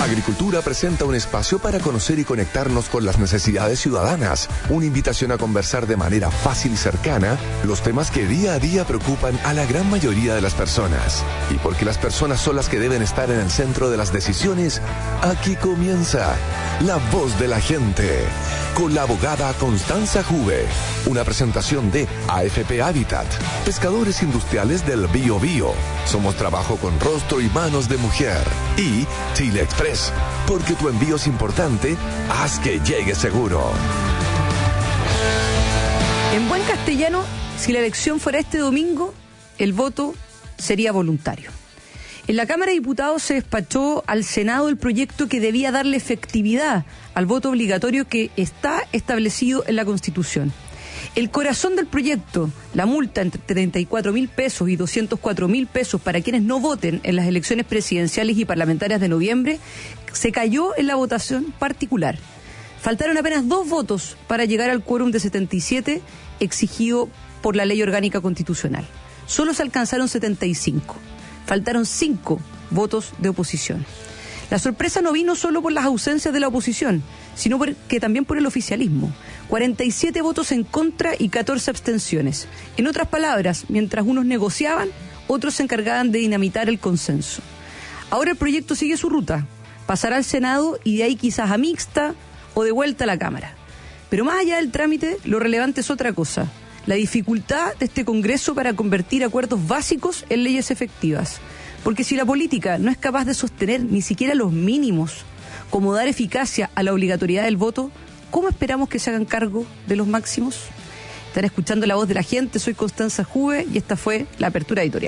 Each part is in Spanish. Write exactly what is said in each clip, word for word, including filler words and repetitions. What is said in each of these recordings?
Agricultura presenta un espacio para conocer y conectarnos con las necesidades ciudadanas. Una invitación a conversar de manera fácil y cercana los temas que día a día preocupan a la gran mayoría de las personas. Y porque las personas son las que deben estar en el centro de las decisiones, aquí comienza La Voz de la Gente, con la abogada Constanza Juve. Una presentación de A F P Habitat, pescadores industriales del Bío Bío. Somos trabajo con rostro y manos de mujer. Y Chile Express, porque tu envío es importante, haz que llegue seguro. En buen castellano, si la elección fuera este domingo, el voto sería voluntario. En la Cámara de Diputados se despachó al Senado el proyecto que debía darle efectividad al voto obligatorio que está establecido en la Constitución. El corazón del proyecto, la multa entre treinta y cuatro mil pesos y doscientos cuatro mil pesos para quienes no voten en las elecciones presidenciales y parlamentarias de noviembre, se cayó en la votación particular. Faltaron apenas dos votos para llegar al quórum de setenta y siete exigido por la Ley Orgánica Constitucional. Solo se alcanzaron setenta y cinco. Faltaron cinco votos de oposición. La sorpresa no vino solo por las ausencias de la oposición, sino porque también por el oficialismo. cuarenta y siete votos en contra y catorce abstenciones. En otras palabras, mientras unos negociaban, otros se encargaban de dinamitar el consenso. Ahora el proyecto sigue su ruta. Pasará al Senado y de ahí quizás a mixta o de vuelta a la Cámara. Pero más allá del trámite, lo relevante es otra cosa. La dificultad de este Congreso para convertir acuerdos básicos en leyes efectivas. Porque si la política no es capaz de sostener ni siquiera los mínimos, como dar eficacia a la obligatoriedad del voto, ¿cómo esperamos que se hagan cargo de los máximos? Están escuchando La Voz de la Gente, soy Constanza Juve y esta fue la apertura editorial.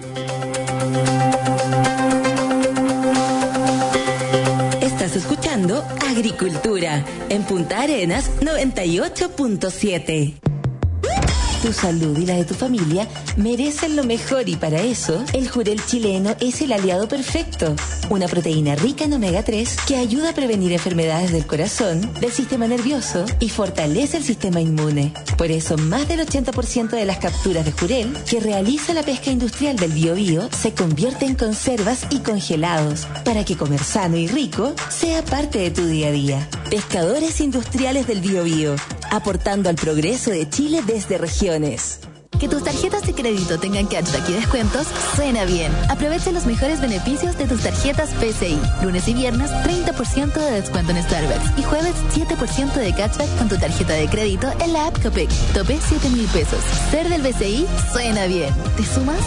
Estás escuchando Agricultura en Punta Arenas noventa y ocho punto siete. Tu salud y la de tu familia merecen lo mejor y para eso, el Jurel chileno es el aliado perfecto. Una proteína rica en omega tres que ayuda a prevenir enfermedades del corazón, del sistema nervioso y fortalece el sistema inmune. Por eso, más del ochenta por ciento de las capturas de Jurel que realiza la pesca industrial del Bío Bío se convierte en conservas y congelados para que comer sano y rico sea parte de tu día a día. Pescadores industriales del Bío Bío, aportando al progreso de Chile desde regiones. Que tus tarjetas de crédito tengan cashback y descuentos suena bien. Aprovecha los mejores beneficios de tus tarjetas P C I. Lunes y viernes, treinta por ciento de descuento en Starbucks. Y jueves, siete por ciento de cashback con tu tarjeta de crédito en la app Copec. Tope siete mil pesos. Ser del B C I suena bien. ¿Te sumas?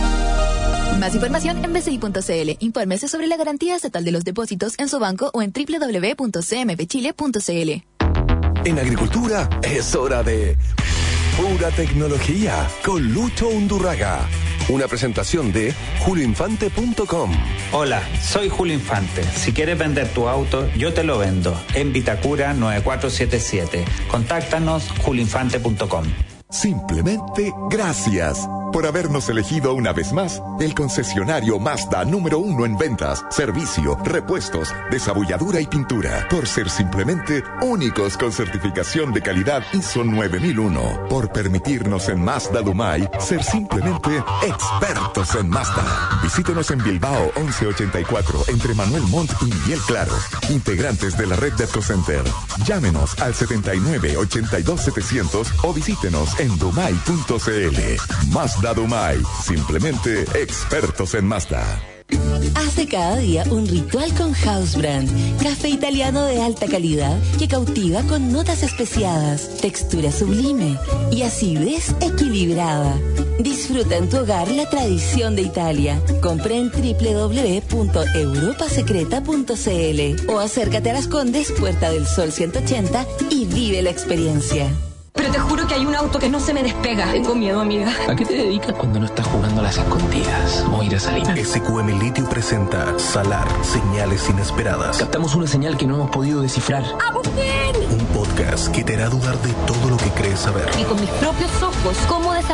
Más información en b c i punto c l. Infórmese sobre la garantía estatal de los depósitos en su banco o en doble u doble u doble u punto c m p chile punto c l. En Agricultura es hora de Pura Tecnología con Lucho Undurraga. Una presentación de julio infante punto com. Hola, soy Julio Infante. Si quieres vender tu auto, yo te lo vendo. En Vitacura nueve cuatro siete siete. Contáctanos julio infante punto com. Simplemente gracias por habernos elegido una vez más el concesionario Mazda número uno en ventas, servicio, repuestos, desabulladura y pintura. Por ser simplemente únicos con certificación de calidad I S O nueve mil uno. Por permitirnos en Mazda Dumay ser simplemente expertos en Mazda. Visítenos en Bilbao once ochenta y cuatro entre Manuel Montt y Miguel Claro. Integrantes de la red de Ecocenter. Llámenos al setenta y nueve ochenta y dos setecientos o visítenos en dumay punto c l. Mazda Dumay, simplemente expertos en Mazda. Hace cada día un ritual con House Brand, café italiano de alta calidad que cautiva con notas especiadas, textura sublime y acidez equilibrada. Disfruta en tu hogar la tradición de Italia. Compra en doble u doble u doble u punto europa secreta punto c l o acércate a Las Condes, Puerta del Sol ciento ochenta y vive la experiencia. Pero te juro que hay un auto que no se me despega. Tengo miedo, amiga. ¿A qué te dedicas cuando no estás jugando a las escondidas? Moira Salinas. S Q M Litio presenta Salar, señales inesperadas. Captamos una señal que no hemos podido descifrar. Un podcast que te hará dudar de todo lo que crees saber. Y con mis propios ojos, cómo desapareció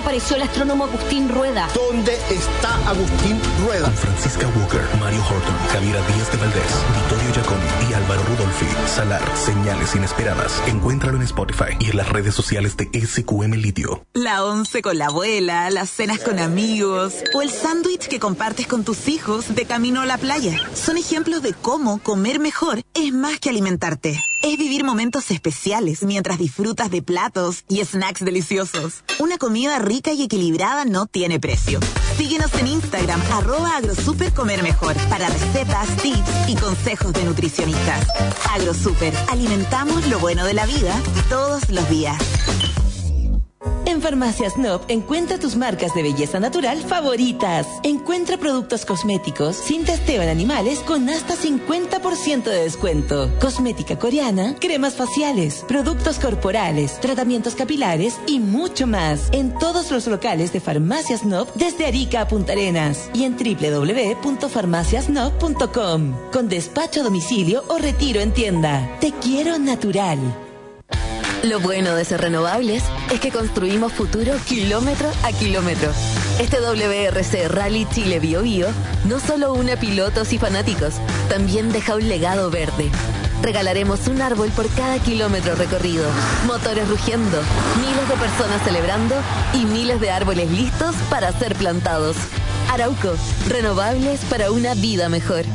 apareció el astrónomo Agustín Rueda. ¿Dónde está Agustín Rueda? Con Francisca Walker, Mario Horton, Javiera Díaz de Valdés, Vittorio Giaconi y Álvaro Rudolfi. Salar, señales inesperadas. Encuéntralo en Spotify y en las redes sociales de S Q M Litio. La once con la abuela, las cenas con amigos o el sándwich que compartes con tus hijos de camino a la playa. Son ejemplos de cómo comer mejor es más que alimentarte. Es vivir momentos especiales mientras disfrutas de platos y snacks deliciosos. Una comida rica y equilibrada no tiene precio. Síguenos en Instagram, arroba agrosuper comer mejor, para recetas, tips y consejos de nutricionistas. Agrosuper, alimentamos lo bueno de la vida todos los días. En Farmacias Snob encuentra tus marcas de belleza natural favoritas. Encuentra productos cosméticos sin testeo en animales con hasta cincuenta por ciento de descuento. Cosmética coreana, cremas faciales, productos corporales, tratamientos capilares y mucho más. En todos los locales de Farmacias Snob desde Arica a Punta Arenas y en doble u doble u doble u punto farmacias snob punto com. Con despacho a domicilio o retiro en tienda. Te quiero natural. Lo bueno de ser renovables es que construimos futuro kilómetro a kilómetro. Este W R C Rally Chile Bio Bio no solo une a pilotos y fanáticos, también deja un legado verde. Regalaremos un árbol por cada kilómetro recorrido, motores rugiendo, miles de personas celebrando y miles de árboles listos para ser plantados. Arauco, renovables para una vida mejor.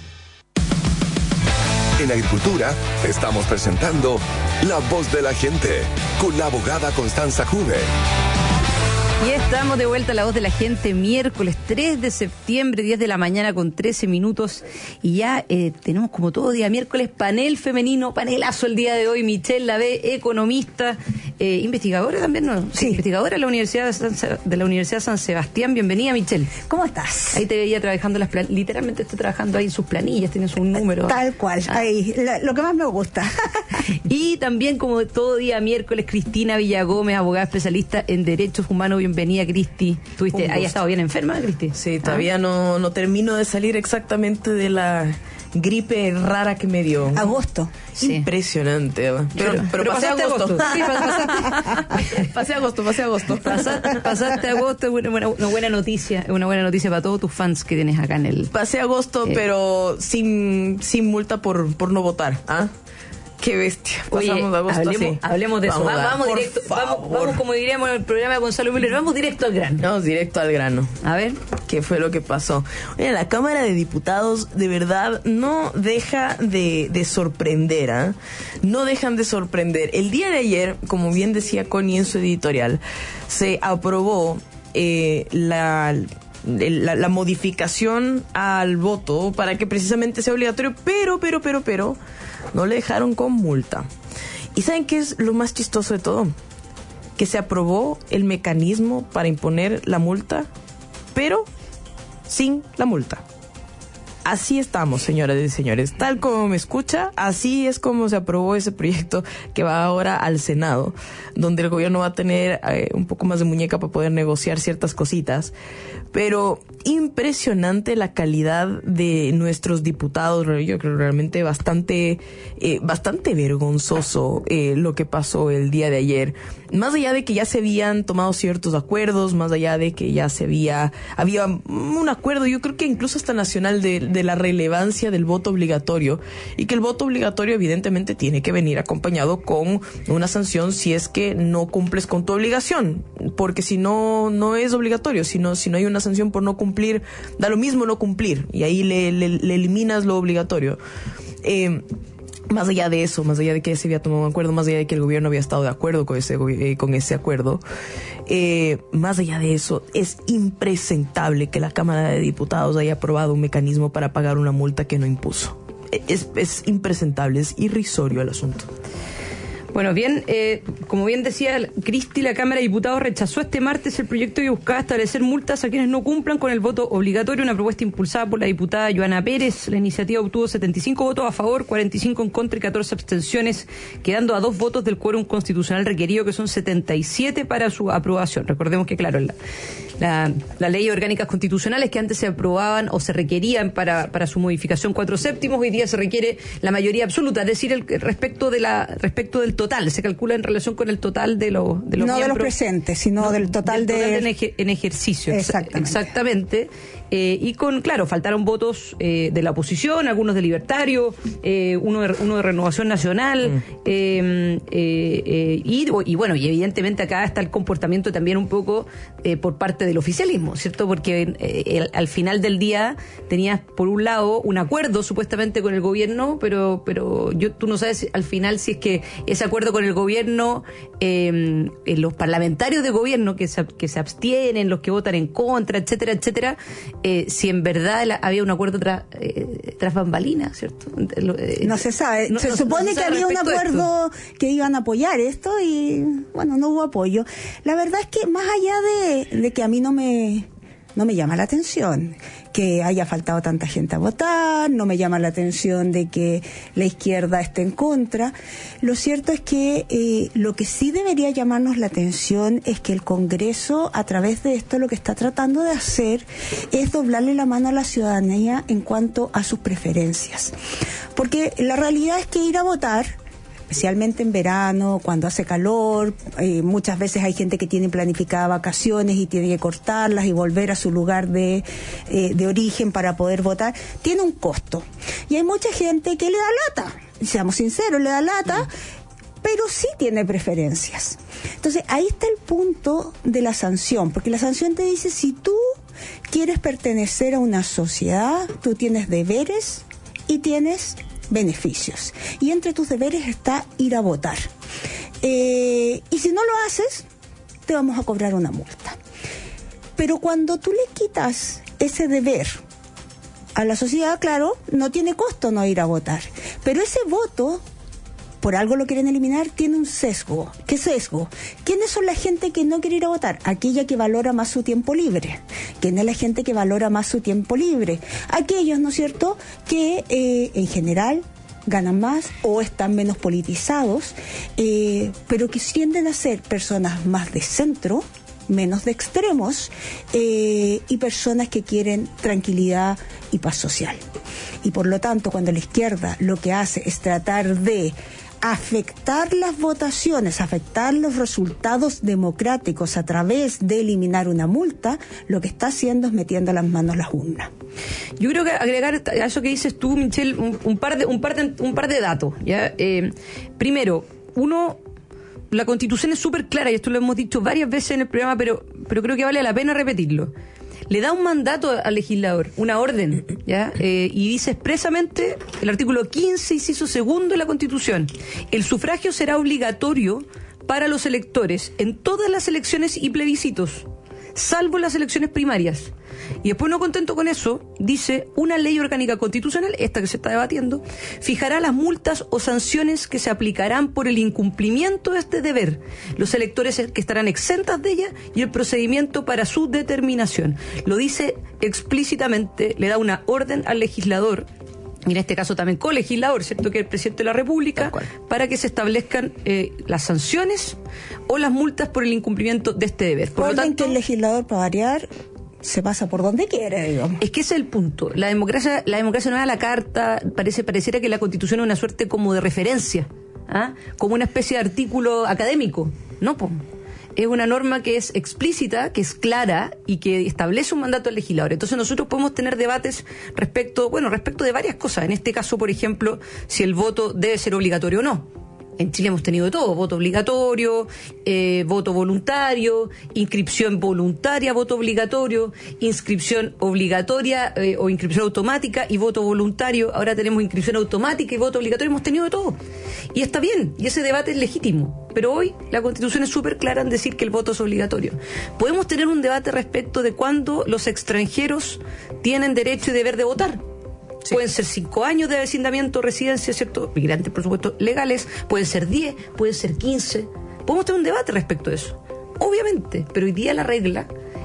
En Agricultura estamos presentando La Voz de la Gente con la abogada Constanza Juve. Y estamos de vuelta a La Voz de la Gente, miércoles tres de septiembre, diez de la mañana con trece minutos. Y ya eh, tenemos como todo día miércoles panel femenino, panelazo el día de hoy. Michelle Lavé, economista, eh, investigadora también, ¿no? Sí, investigadora de la Universidad de, San, de la Universidad San Sebastián. Bienvenida, Michelle. ¿Cómo estás? Ahí te veía trabajando, las plan- literalmente estoy trabajando ahí en sus planillas, tienes un número. Tal cual, ah. ahí, lo, lo que más me gusta. Y también como todo día miércoles, Cristina Villagómez, abogada especialista en Derechos Humanos. Bienvenida, Cristi. ¿Tuviste, ahí estado bien enferma, Cristi? Sí, todavía ¿Ah? no, no termino de salir exactamente de la gripe rara que me dio. Agosto. Sí. Impresionante. Pero, pero, pero pasé agosto. agosto. Sí, pasaste. pasé agosto, pasé agosto. Pasaste, pasaste agosto, una, una, una buena noticia, una buena noticia para todos tus fans que tienes acá en el... Pasé agosto, eh. pero sin, sin multa por, por no votar. ¿Ah? Qué bestia. Pasamos Oye, de agosto hablemos, así. hablemos de eso. Vamos, vamos, vamos directo, vamos, vamos, como diríamos en el programa de Gonzalo Müller, vamos directo al grano. Vamos directo al grano. A ver. ¿Qué fue lo que pasó? Oye, la Cámara de Diputados de verdad no deja de, de sorprender, ¿eh? No dejan de sorprender. El día de ayer, como bien decía Connie en su editorial, se aprobó eh, la... La, la modificación al voto para que precisamente sea obligatorio, pero, pero, pero, pero, no le dejaron con multa. ¿Y saben qué es lo más chistoso de todo? Que se aprobó el mecanismo para imponer la multa, pero sin la multa. Así estamos, señoras y señores. Tal como me escucha, así es como se aprobó ese proyecto que va ahora al Senado, donde el gobierno va a tener eh, un poco más de muñeca para poder negociar ciertas cositas. Pero impresionante la calidad de nuestros diputados. Yo creo realmente bastante, eh, bastante vergonzoso eh, lo que pasó el día de ayer. Más allá de que ya se habían tomado ciertos acuerdos, más allá de que ya se había, había un acuerdo, yo creo que incluso hasta nacional de, de la relevancia del voto obligatorio, y que el voto obligatorio evidentemente tiene que venir acompañado con una sanción si es que no cumples con tu obligación, porque si no, no es obligatorio, si no, si no hay una sanción por no cumplir, da lo mismo no cumplir, y ahí le, le, le eliminas lo obligatorio. Eh, Más allá de eso, más allá de que se había tomado un acuerdo, más allá de que el gobierno había estado de acuerdo con ese, eh, con ese acuerdo, eh, más allá de eso, es impresentable que la Cámara de Diputados haya aprobado un mecanismo para pagar una multa que no impuso. Es, es impresentable, es irrisorio el asunto. Bueno, bien, eh, como bien decía Cristi, la Cámara de Diputados rechazó este martes el proyecto que buscaba establecer multas a quienes no cumplan con el voto obligatorio, una propuesta impulsada por la diputada Joana Pérez. La iniciativa obtuvo setenta y cinco votos a favor, cuarenta y cinco en contra y catorce abstenciones, quedando a dos votos del quórum constitucional requerido, que son setenta y siete para su aprobación. Recordemos que, claro, la, la, las leyes orgánicas constitucionales que antes se aprobaban o se requerían para, para su modificación cuatro séptimos, hoy día se requiere la mayoría absoluta, es decir, el, respecto de la respecto del total, se calcula en relación con el total de, lo, de los no miembros, de los presentes, sino no, del total, del total de... en, eje, en ejercicio. Exactamente. Exactamente. Eh, y con, claro, faltaron votos eh, de la oposición, algunos de Libertario, eh, uno, de, uno de Renovación Nacional, mm. eh, eh, eh, y, y bueno, y evidentemente acá está el comportamiento también un poco eh, por parte del oficialismo, ¿cierto? Porque eh, el, al final del día tenías, por un lado, un acuerdo supuestamente con el gobierno, pero pero yo tú no sabes al final si es que ese acuerdo con el gobierno, eh, eh, los parlamentarios de gobierno que se, que se abstienen, los que votan en contra, etcétera, etcétera, Eh, si en verdad la, había un acuerdo tras eh, tras bambalinas, ¿cierto? Eh, no se sabe. No, se no, supone no se que había un acuerdo que iban a apoyar esto y, bueno, no hubo apoyo. La verdad es que más allá de, de que a mí no me no me llama la atención que haya faltado tanta gente a votar, no me llama la atención de que la izquierda esté en contra. Lo cierto es que eh, lo que sí debería llamarnos la atención es que el Congreso, a través de esto, lo que está tratando de hacer es doblarle la mano a la ciudadanía en cuanto a sus preferencias. Porque la realidad es que ir a votar, especialmente en verano, cuando hace calor, eh, muchas veces hay gente que tiene planificadas vacaciones y tiene que cortarlas y volver a su lugar de, eh, de origen para poder votar, tiene un costo. Y hay mucha gente que le da lata, seamos sinceros, le da lata, pero sí tiene preferencias. Entonces, ahí está el punto de la sanción, porque la sanción te dice, si tú quieres pertenecer a una sociedad, tú tienes deberes y tienes beneficios. Y entre tus deberes está ir a votar. Eh, y si no lo haces, te vamos a cobrar una multa. Pero cuando tú le quitas ese deber a la sociedad, claro, no tiene costo no ir a votar. Pero ese voto, por algo lo quieren eliminar, tiene un sesgo. ¿Qué sesgo? ¿Quiénes son la gente que no quiere ir a votar? Aquella que valora más su tiempo libre. ¿Quién es la gente que valora más su tiempo libre? Aquellos, ¿no es cierto?, que eh, en general ganan más o están menos politizados, eh, pero que tienden a ser personas más de centro, menos de extremos, eh, y personas que quieren tranquilidad y paz social. Y por lo tanto, cuando la izquierda lo que hace es tratar de afectar las votaciones, afectar los resultados democráticos a través de eliminar una multa, lo que está haciendo es metiendo las manos a las urnas. Yo creo que agregar a eso que dices tú, Michelle, un, un par de un par de un par de datos, ¿ya? Eh, primero, uno, la Constitución es súper clara y esto lo hemos dicho varias veces en el programa, pero pero creo que vale la pena repetirlo. Le da un mandato al legislador, una orden, ¿ya? Eh, y dice expresamente el artículo quince, inciso segundo de la Constitución: el sufragio será obligatorio para los electores en todas las elecciones y plebiscitos, salvo las elecciones primarias. Y después, no contento con eso, dice: una ley orgánica constitucional, esta que se está debatiendo, fijará las multas o sanciones que se aplicarán por el incumplimiento de este deber, los electores que estarán exentas de ella y el procedimiento para su determinación. Lo dice explícitamente, le da una orden al legislador, y en este caso también colegislador, ¿cierto?, que es el presidente de la República, para que se establezcan eh, las sanciones o las multas por el incumplimiento de este deber. Por orden lo tanto, que el legislador, para variar, se pasa por donde quiere, digamos. Es que ese es el punto. La democracia, la democracia no es a la carta, parece, pareciera que la Constitución es una suerte como de referencia, ¿ah? Como una especie de artículo académico. No, pues. Es una norma que es explícita, que es clara y que establece un mandato al legislador. Entonces nosotros podemos tener debates respecto, bueno, respecto de varias cosas. En este caso, por ejemplo, si el voto debe ser obligatorio o no. En Chile hemos tenido de todo: voto obligatorio, eh, voto voluntario, inscripción voluntaria, voto obligatorio, inscripción obligatoria eh, o inscripción automática y voto voluntario. Ahora tenemos inscripción automática y voto obligatorio. Hemos tenido de todo. Y está bien, y ese debate es legítimo. Pero hoy la Constitución es súper clara en decir que el voto es obligatorio. Podemos tener un debate respecto de cuándo los extranjeros tienen derecho y deber de votar. Sí. Pueden ser cinco años de vecindamiento, residencia, ¿cierto? Migrantes, por supuesto, legales. Pueden ser diez, pueden ser quince. Podemos tener un debate respecto de eso, obviamente. Pero hoy día la regla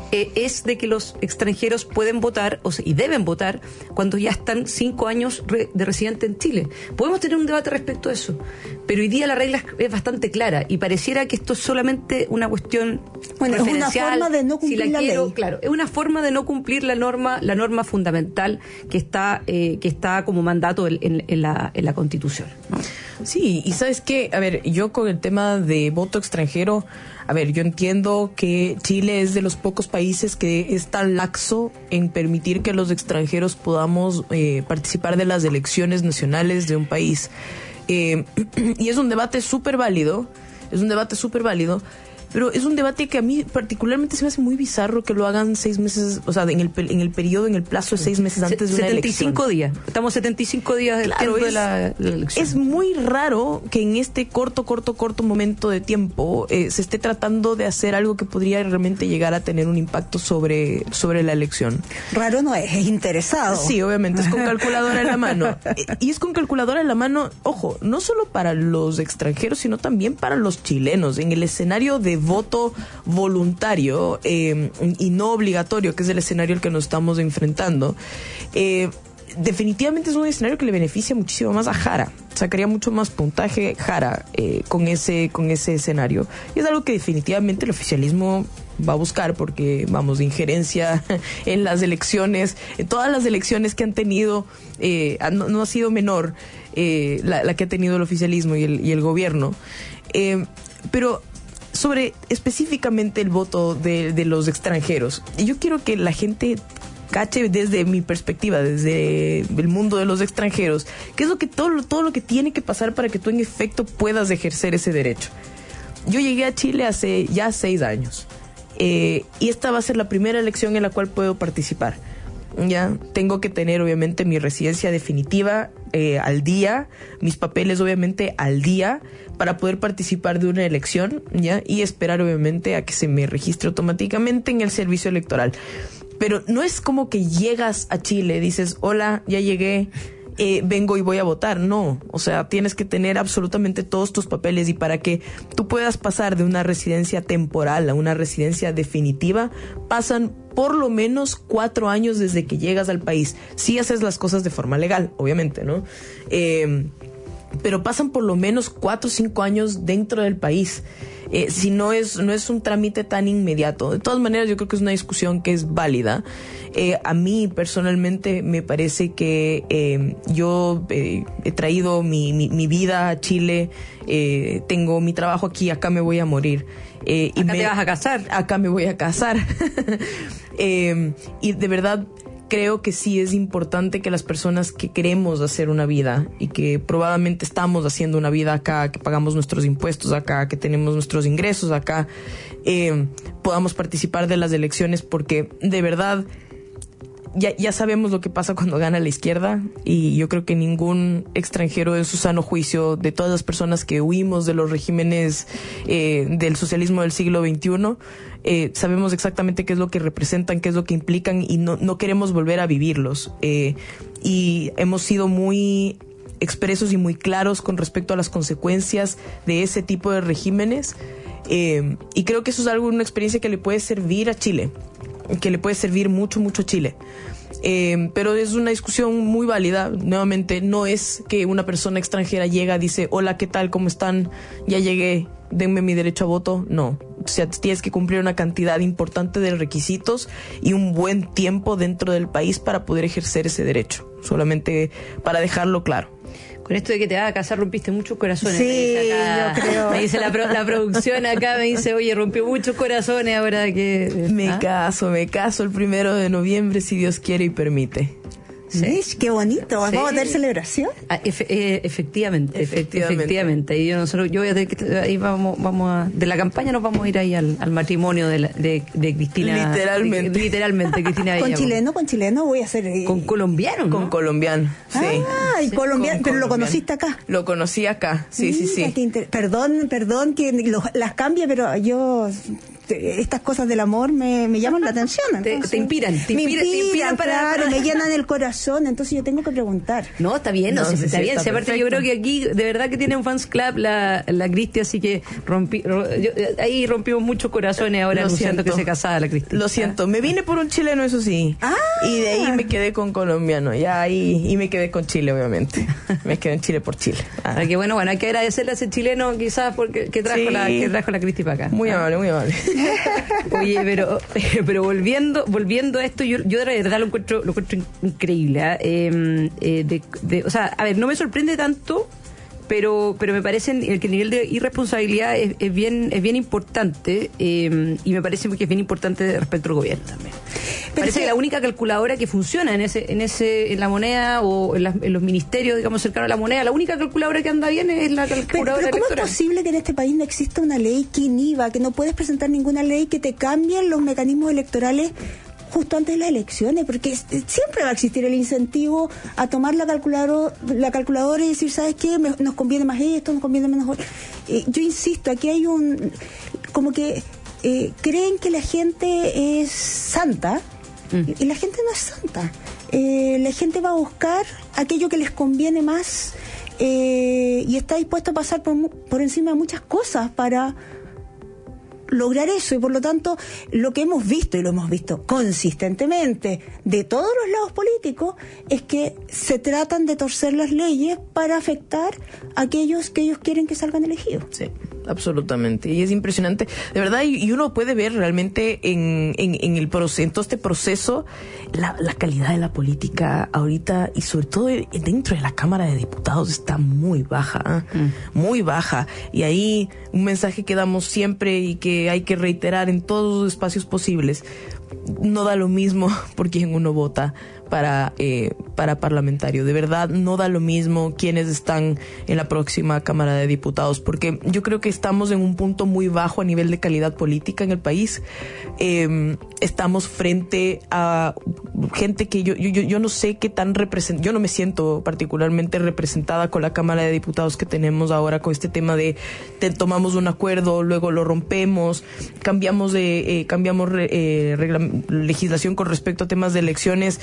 eh, es de que los extranjeros pueden votar o sea, y deben votar cuando ya están cinco años re, de residente en Chile. Podemos tener un debate respecto a eso, pero hoy día la regla es bastante clara y pareciera que esto es solamente una cuestión bueno, referencial. Es una forma de no cumplir si la, la quiero, ley. Claro, es una forma de no cumplir la norma, la norma fundamental que está eh, que está como mandato en, en, en, la, en la Constitución, ¿no? Sí, y ¿sabes qué? A ver, yo con el tema de voto extranjero, a ver, yo entiendo que Chile es de los pocos países que es tan laxo en permitir que los extranjeros podamos eh, participar de las elecciones nacionales de un país. Eh, y es un debate súper válido, es un debate súper válido, pero es un debate que a mí particularmente se me hace muy bizarro que lo hagan seis meses, o sea, en el en el periodo, en el plazo de seis meses antes de una elección. setenta y cinco días. Estamos setenta y cinco días del claro, tiempo es, de la, la elección. Es muy raro que en este corto, corto, corto momento de tiempo eh, se esté tratando de hacer algo que podría realmente llegar a tener un impacto sobre, sobre la elección. Raro no es, es interesado. Sí, obviamente, es con calculadora en la mano. Y es con calculadora en la mano, ojo, no solo para los extranjeros, sino también para los chilenos. En el escenario de voto voluntario eh, y no obligatorio, que es el escenario al que nos estamos enfrentando, eh, definitivamente es un escenario que le beneficia muchísimo más a Jara. Sacaría mucho más puntaje Jara eh, con ese con ese escenario. Y es algo que definitivamente el oficialismo va a buscar porque, vamos, de injerencia en las elecciones, en todas las elecciones que han tenido, eh, no, no ha sido menor eh, la, la que ha tenido el oficialismo y el, y el gobierno. Eh, pero sobre específicamente el voto de, de los extranjeros, yo quiero que la gente cache desde mi perspectiva, desde el mundo de los extranjeros, qué es lo que todo, todo lo que tiene que pasar para que tú en efecto puedas ejercer ese derecho. Yo llegué a Chile hace ya seis años eh, y esta va a ser la primera elección en la cual puedo participar. Ya tengo que tener obviamente mi residencia definitiva eh, al día, mis papeles obviamente al día para poder participar de una elección, ya, y esperar obviamente a que se me registre automáticamente en el servicio electoral. Pero no es como que llegas a Chile, dices, hola, ya llegué, eh, vengo y voy a votar. No, o sea, tienes que tener absolutamente todos tus papeles, y para que tú puedas pasar de una residencia temporal a una residencia definitiva, pasan por lo menos cuatro años desde que llegas al país. Si haces las cosas de forma legal, obviamente, ¿no? Eh, pero pasan por lo menos cuatro o cinco años dentro del país. Eh, si no es no es un trámite tan inmediato. De todas maneras, yo creo que es una discusión que es válida. Eh, a mí personalmente me parece que eh, yo eh, he traído mi, mi, mi vida a Chile, eh, tengo mi trabajo aquí, acá me voy a morir. Eh, acá y me, te vas a casar. Acá me voy a casar. eh, y de verdad creo que sí es importante que las personas que queremos hacer una vida y que probablemente estamos haciendo una vida acá, que pagamos nuestros impuestos acá, que tenemos nuestros ingresos acá, eh, podamos participar de las elecciones, porque de verdad ya, ya sabemos lo que pasa cuando gana la izquierda, y yo creo que ningún extranjero en su sano juicio, de todas las personas que huimos de los regímenes eh, del socialismo del siglo veintiuno, eh, sabemos exactamente qué es lo que representan, qué es lo que implican, y no, no queremos volver a vivirlos. Eh, y hemos sido muy expresos y muy claros con respecto a las consecuencias de ese tipo de regímenes. Eh, y creo que eso es algo, una experiencia que le puede servir a Chile, que le puede servir mucho, mucho a Chile. Eh, pero es una discusión muy válida. Nuevamente, no es que una persona extranjera llega, dice, hola, ¿qué tal? ¿Cómo están? Ya llegué, denme mi derecho a voto. No, o sea, tienes que cumplir una cantidad importante de requisitos y un buen tiempo dentro del país para poder ejercer ese derecho. Solamente para dejarlo claro. Con esto de que te vas a casar rompiste muchos corazones. Sí, me dice acá, yo creo. Me dice la, pro, la producción acá, me dice, oye, rompió muchos corazones ahora que... Me ¿Ah? caso, me caso el primero de noviembre, si Dios quiere y permite. Sí, qué bonito. ¿Vamos Sí. a tener celebración? Ah, efe, eh, efectivamente, Efectivamente. efectivamente. Y yo nosotros, yo voy a tener que, ahí vamos, vamos a, de la campaña nos vamos a ir ahí al, al matrimonio de, la, de, de Cristina. Literalmente. De, literalmente, Cristina Con Bellamo. chileno, con chileno voy a hacer. Eh... Con colombiano, ¿no? Con colombiano, sí. Ah, y Sí, colombiano, con pero lo colombiano. conociste acá. Lo conocí acá, sí, sí, Mira, sí. qué inter- Perdón, perdón que lo- las cambie, pero yo te, estas cosas del amor me, me llaman la atención. Entonces, te, te inspiran, te me inspiran, te inspiran para, claro, para... me llenan el corazón, entonces yo tengo que preguntar. No, está bien, no, no sí, está, sí, bien. Está si aparte yo creo que aquí de verdad que tiene un fans club la, la Cristi, así que rompí, ro, yo, ahí rompimos muchos corazones ahora Lo anunciando siento. que se casaba la Cristi. Lo siento, ¿Ah? me vine por un chileno, eso sí. Ah. Y de ahí me quedé con colombiano, ya ahí, y me quedé con Chile, obviamente. Me quedé en Chile por Chile. Ah. Que bueno, bueno, hay que agradecerle a ese chileno quizás porque que trajo sí. la que trajo la Cristi para acá. Muy ah. amable, muy amable. Oye, pero pero volviendo volviendo a esto, yo yo de verdad lo encuentro lo encuentro increíble, ¿eh? Eh, de, de, o sea, a ver, no me sorprende tanto, pero pero me parece que el nivel de irresponsabilidad es, es bien es bien importante, eh, y me parece que es bien importante respecto al gobierno también. Pero parece que la única calculadora que funciona en ese en ese en la moneda o en, la, en los ministerios, digamos, cercanos a la moneda, la única calculadora que anda bien es la calculadora pero, pero ¿cómo electoral? Es posible que en este país no exista una ley que inhiba, que no puedes presentar ninguna ley que te cambien los mecanismos electorales justo antes de las elecciones? Porque siempre va a existir el incentivo a tomar la calculadora, la calculadora y decir, ¿sabes qué? Me, nos conviene más esto, nos conviene menos. Eh, yo insisto, aquí hay un... como que eh, creen que la gente es santa, mm. y la gente no es santa. Eh, la gente va a buscar aquello que les conviene más, eh, y está dispuesto a pasar por, por encima de muchas cosas para lograr eso, y por lo tanto lo que hemos visto, y lo hemos visto consistentemente de todos los lados políticos, es que se tratan de torcer las leyes para afectar a aquellos que ellos quieren que salgan elegidos. Sí, absolutamente, y es impresionante, de verdad, y, y uno puede ver realmente en, en, en el proceso, en todo este proceso, la, la calidad de la política ahorita, y sobre todo dentro de la Cámara de Diputados está muy baja, ¿eh? mm. muy baja, y ahí un mensaje que damos siempre y que hay que reiterar en todos los espacios posibles: no da lo mismo por quien uno vota para eh, para parlamentario. De verdad, no da lo mismo quienes están en la próxima Cámara de Diputados, porque yo creo que estamos en un punto muy bajo a nivel de calidad política en el país. Eh, estamos frente a gente que yo yo yo no sé qué tan represent yo no me siento particularmente representada con la Cámara de Diputados que tenemos ahora, con este tema de te, tomamos un acuerdo, luego lo rompemos, cambiamos de eh, cambiamos eh, regla, legislación con respecto a temas de elecciones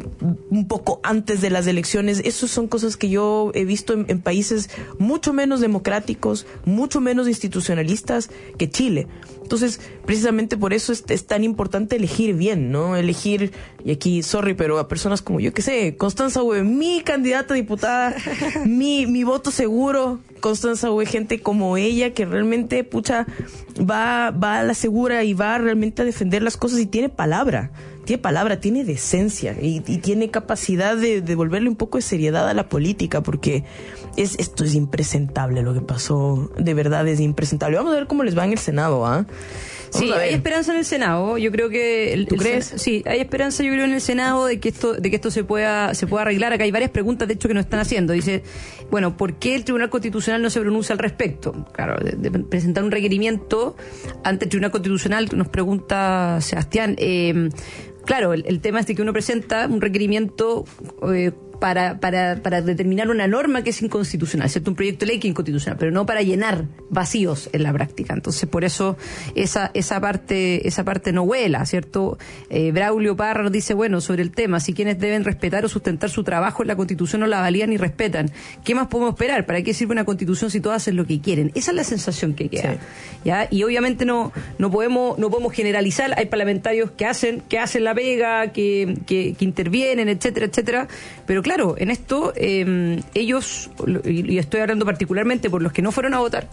un poco antes de las elecciones. Esas son cosas que yo he visto en, en países mucho menos democráticos, mucho menos institucionalistas que Chile. Entonces, precisamente por eso es, es tan importante elegir bien, ¿no? Elegir, y aquí, sorry, pero a personas como yo, que sé, Constanza Hue, mi candidata a diputada, mi, mi voto seguro, Constanza Hue, gente como ella, que realmente, pucha, va, va a la segura y va realmente a defender las cosas y tiene palabra. Tiene palabra, tiene decencia y, y tiene capacidad de devolverle un poco de seriedad a la política, porque es esto es impresentable lo que pasó, de verdad es impresentable. Vamos a ver cómo les va en el Senado, ¿ah? ¿eh? Sí, hay esperanza en el Senado. Yo creo que el, ¿Tú el crees? Sen- sí, hay esperanza, yo creo, en el Senado de que esto de que esto se pueda se pueda arreglar. Acá hay varias preguntas, de hecho, que nos están haciendo. Dice, bueno, ¿por qué el Tribunal Constitucional no se pronuncia al respecto? Claro, de, de presentar un requerimiento ante el Tribunal Constitucional, nos pregunta Sebastián. Eh, claro, el, el tema es de que uno presenta un requerimiento eh, para, para, para determinar una norma que es inconstitucional, ¿cierto? Un proyecto de ley que es inconstitucional, pero no para llenar vacíos en la práctica. Entonces, por eso esa esa parte esa parte no vuela, ¿cierto? Eh, Braulio Parra dice, bueno, sobre el tema, si quienes deben respetar o sustentar su trabajo en la Constitución no la valían ni respetan, ¿qué más podemos esperar? ¿Para qué sirve una Constitución si todos hacen lo que quieren? Esa es la sensación que queda. Sí. ¿Ya? Y obviamente no no podemos no podemos generalizar. Hay parlamentarios que hacen que hacen la pega, que, que, que intervienen, etcétera, etcétera. Pero claro, en esto eh, ellos, y estoy hablando particularmente por los que no fueron a votar,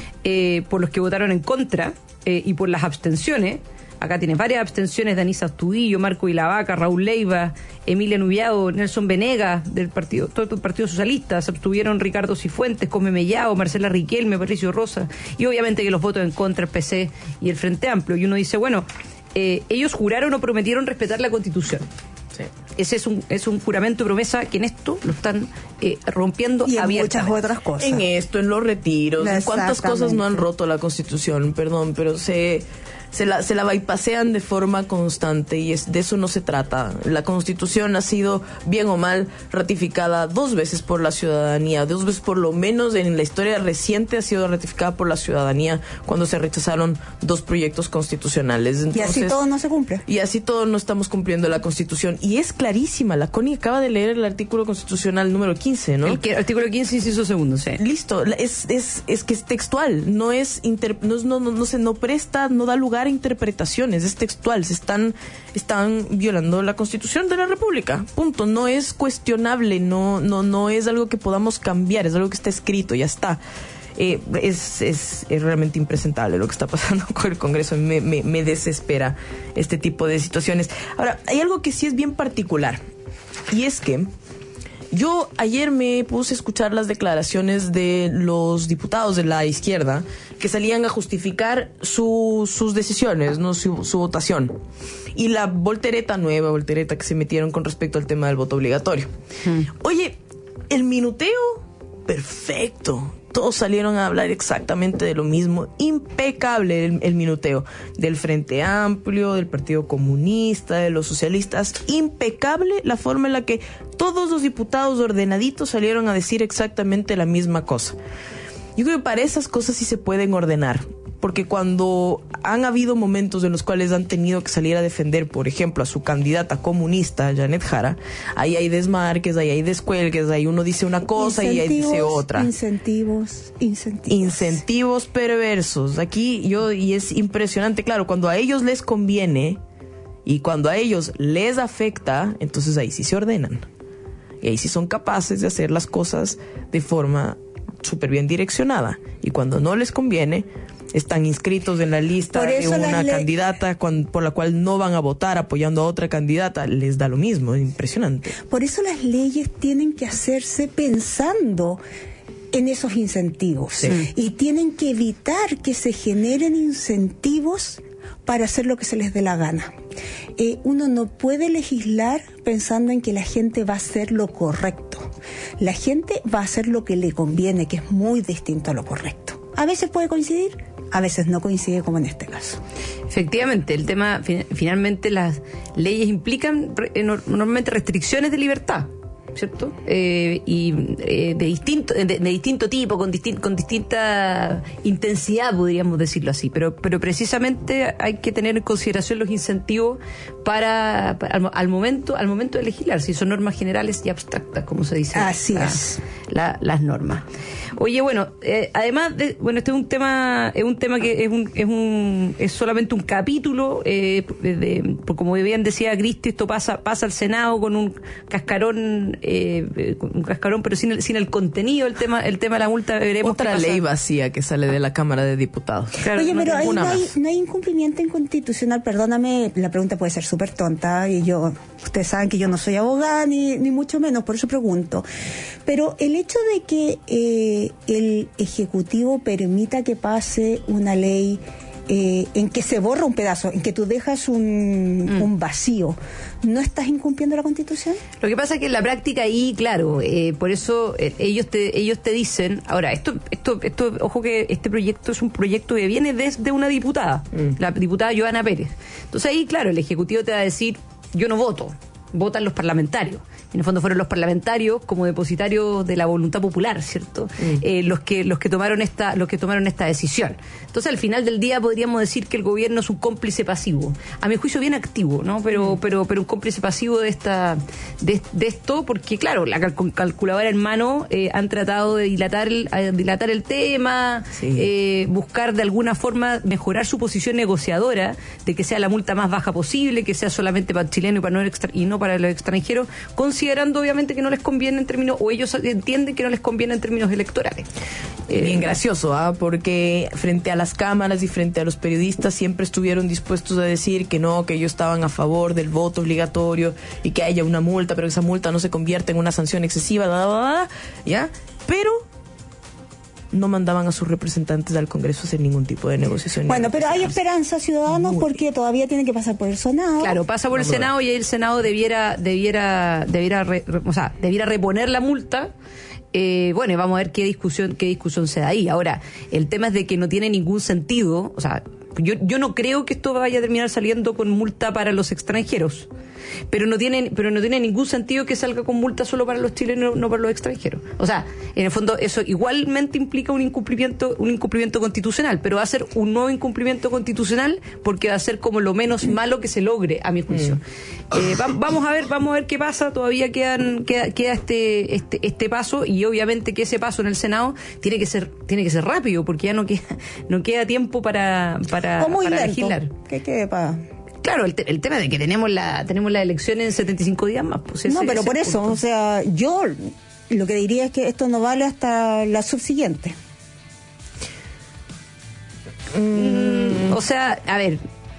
eh, por los que votaron en contra eh, y por las abstenciones. Acá tienes varias abstenciones de Anisa Astudillo, Marco Ilavaca, Raúl Leiva, Emilia Nubiado, Nelson Venegas, del partido, todo el Partido Socialista. Se abstuvieron Ricardo Cifuentes, Come Mellao, Marcela Riquelme, Patricio Rosa, y obviamente que los votos en contra, el P C y el Frente Amplio. Y uno dice, bueno, eh, ellos juraron o prometieron respetar la Constitución. Sí. Ese es un es un juramento y promesa que en esto lo están eh, rompiendo y en abiertamente. muchas otras cosas. En esto, en los retiros, en cuántas cosas no han roto la Constitución, perdón, pero se se la, se la bypasean de forma constante y es, de eso no se trata. La Constitución ha sido, bien o mal, ratificada dos veces por la ciudadanía, dos veces por lo menos en la historia reciente ha sido ratificada por la ciudadanía cuando se rechazaron dos proyectos constitucionales. Entonces, y así todo no se cumple. Y así todo no estamos cumpliendo la Constitución. Y es clarísima, la Connie acaba de leer el artículo constitucional número quince, ¿no? El que, artículo quince, inciso segundo, sí. Listo, es, es, es que es textual, no es, inter, no, no, no, no se no presta, no da lugar a interpretaciones, es textual, se están, están violando la Constitución de la República, punto. No es cuestionable, no, no, no es algo que podamos cambiar, es algo que está escrito, ya está. Eh, es, es, es realmente impresentable lo que está pasando con el Congreso. Me, me, me desespera este tipo de situaciones. Ahora, hay algo que sí es bien particular, y es que yo ayer me puse a escuchar las declaraciones de los diputados de la izquierda que salían a justificar su, sus decisiones, no su, su votación. Y la voltereta nueva, voltereta que se metieron con respecto al tema del voto obligatorio. Hmm. Oye, el minuteo, perfecto. Todos salieron a hablar exactamente de lo mismo. Impecable el, el minuteo. Del Frente Amplio, del Partido Comunista, de los socialistas. Impecable la forma en la que todos los diputados ordenaditos salieron a decir exactamente la misma cosa. Yo creo que para esas cosas sí se pueden ordenar. Porque cuando han habido momentos en los cuales han tenido que salir a defender, por ejemplo, a su candidata comunista, Janet Jara, ahí hay desmarques, ahí hay descuelgues, ahí uno dice una cosa y ahí dice otra. Incentivos, incentivos. Incentivos perversos. Aquí yo, y es impresionante, claro, cuando a ellos les conviene y cuando a ellos les afecta, entonces ahí sí se ordenan. Y ahí sí son capaces de hacer las cosas de forma súper bien direccionada. Y cuando no les conviene, están inscritos en la lista de una candidata con, por la cual no van a votar apoyando a otra candidata. Les da lo mismo, es impresionante. Por eso las leyes tienen que hacerse pensando en esos incentivos. Sí. Y tienen que evitar que se generen incentivos para hacer lo que se les dé la gana. Eh, uno no puede legislar pensando en que la gente va a hacer lo correcto. La gente va a hacer lo que le conviene, que es muy distinto a lo correcto. A veces puede coincidir, a veces no coincide, como en este caso. Efectivamente, el tema, finalmente las leyes implican normalmente restricciones de libertad, ¿cierto? Eh, y eh, de distinto de, de distinto tipo, con, distin, con distinta intensidad, podríamos decirlo así, pero pero precisamente hay que tener en consideración los incentivos para, para al, al momento al momento de legislar, si son normas generales y abstractas, como se dice. Así la, es. La, las normas. Oye, bueno, eh, además de, bueno, este es un tema, es un tema que es un, es un, es solamente un capítulo, eh, de, de, como bien decía Cristi, esto pasa, pasa al Senado con un cascarón, eh, con un cascarón, pero sin el, sin el contenido, el tema, el tema de la multa, veremos. Otra ley vacía que sale de la Cámara de Diputados. Claro, Oye, pero ahí no hay, no hay incumplimiento inconstitucional, perdóname, la pregunta puede ser súper tonta, y yo, ustedes saben que yo no soy abogada, ni, ni mucho menos, por eso pregunto. Pero el hecho de que eh, el Ejecutivo permita que pase una ley eh, en que se borra un pedazo, en que tú dejas un, mm. un vacío, ¿no estás incumpliendo la Constitución? Lo que pasa es que en la práctica ahí, claro, eh, por eso eh, ellos te ellos te dicen, ahora, esto, esto, esto, ojo que este proyecto es un proyecto que viene desde una diputada, mm. la diputada Joana Pérez. Entonces ahí, claro, el Ejecutivo te va a decir, yo no voto, votan los parlamentarios. En el fondo fueron los parlamentarios como depositarios de la voluntad popular, ¿cierto? Mm. Eh, los que los que tomaron esta los que tomaron esta decisión. Entonces, al final del día podríamos decir que el gobierno es un cómplice pasivo. A mi juicio bien activo, ¿no? Pero mm. pero pero un cómplice pasivo de esta de, de esto, porque claro, la cal- calculadora en mano eh, han tratado de dilatar el, dilatar el tema, sí. eh, buscar de alguna forma mejorar su posición negociadora, de que sea la multa más baja posible, que sea solamente para el chileno y para no extra- y no para los extranjeros, considerando obviamente que no les conviene en términos, o ellos entienden que no les conviene en términos electorales. Bien gracioso, ¿ah? ¿eh? Porque frente a las cámaras y frente a los periodistas siempre estuvieron dispuestos a decir que no, que ellos estaban a favor del voto obligatorio y que haya una multa, pero que esa multa no se convierta en una sanción excesiva, bla, bla, bla, ¿ya? Pero no mandaban a sus representantes al Congreso a hacer ningún tipo de negociación. Bueno, pero hay esperanza, ciudadanos, porque todavía tienen que pasar por el Senado. Claro, pasa por el Senado y el Senado debiera debiera debiera re, o sea, debiera reponer la multa. Eh, bueno, y vamos a ver qué discusión qué discusión se da ahí. Ahora, el tema es de que no tiene ningún sentido, o sea, Yo, yo no creo que esto vaya a terminar saliendo con multa para los extranjeros, pero no tiene, pero no tiene ningún sentido que salga con multa solo para los chilenos, no para los extranjeros. O sea, en el fondo eso igualmente implica un incumplimiento, un incumplimiento constitucional, pero va a ser un nuevo incumplimiento constitucional porque va a ser como lo menos malo que se logre, a mi juicio. Mm. Eh, va, vamos a ver, vamos a ver qué pasa. Todavía quedan, queda, queda este, este, este paso, y obviamente que ese paso en el Senado tiene que ser, tiene que ser rápido, porque ya no queda, no queda tiempo para, para, para legislar. ¿Qué quede para? Claro, el, te, el tema de que tenemos la tenemos la elección en setenta y cinco días más. Pues ese, no, pero por eso, punto. O sea, yo lo que diría es que esto no vale hasta la subsiguiente. Mm, o sea, a ver,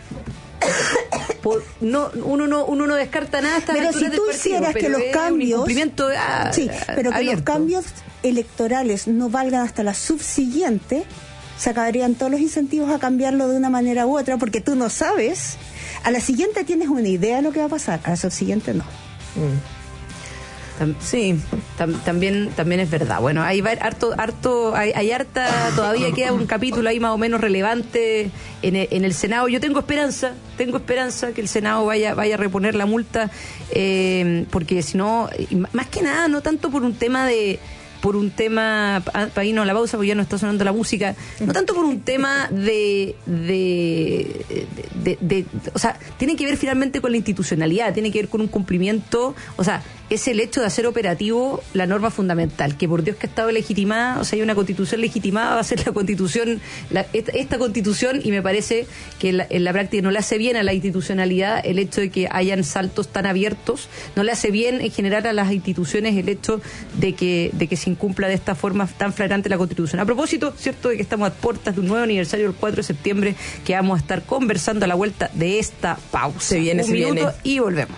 por, no, uno no uno no descarta nada hasta pero si tú hicieras que los cambios, a, sí, pero que abierto. los cambios electorales no valgan hasta la subsiguiente, se acabarían todos los incentivos a cambiarlo de una manera u otra, porque tú no sabes. A la siguiente tienes una idea de lo que va a pasar, a la subsiguiente no. Mm. Sí, tam, también también es verdad. Bueno, hay harto harto hay, hay harta, todavía queda un capítulo ahí más o menos relevante en el, en el Senado. Yo tengo esperanza, tengo esperanza que el Senado vaya vaya a reponer la multa, eh, porque si no, más que nada, no tanto por un tema de por un tema, para irnos a la pausa porque ya no está sonando la música, no tanto por un tema de de, de, de, de, o sea, tiene que ver finalmente con la institucionalidad, tiene que ver con un cumplimiento, o sea, es el hecho de hacer operativo la norma fundamental, que por Dios que ha estado legitimada, o sea, hay una constitución legitimada, va a ser la constitución, la, esta, esta constitución, y me parece que en la, en la práctica no le hace bien a la institucionalidad el hecho de que hayan saltos tan abiertos, no le hace bien en general a las instituciones el hecho de que, de que se incumpla de esta forma tan flagrante la Constitución. A propósito, cierto, de que estamos a puertas de un nuevo aniversario el cuatro de septiembre, que vamos a estar conversando a la vuelta de esta pausa. Se viene, un se minuto viene. Y volvemos.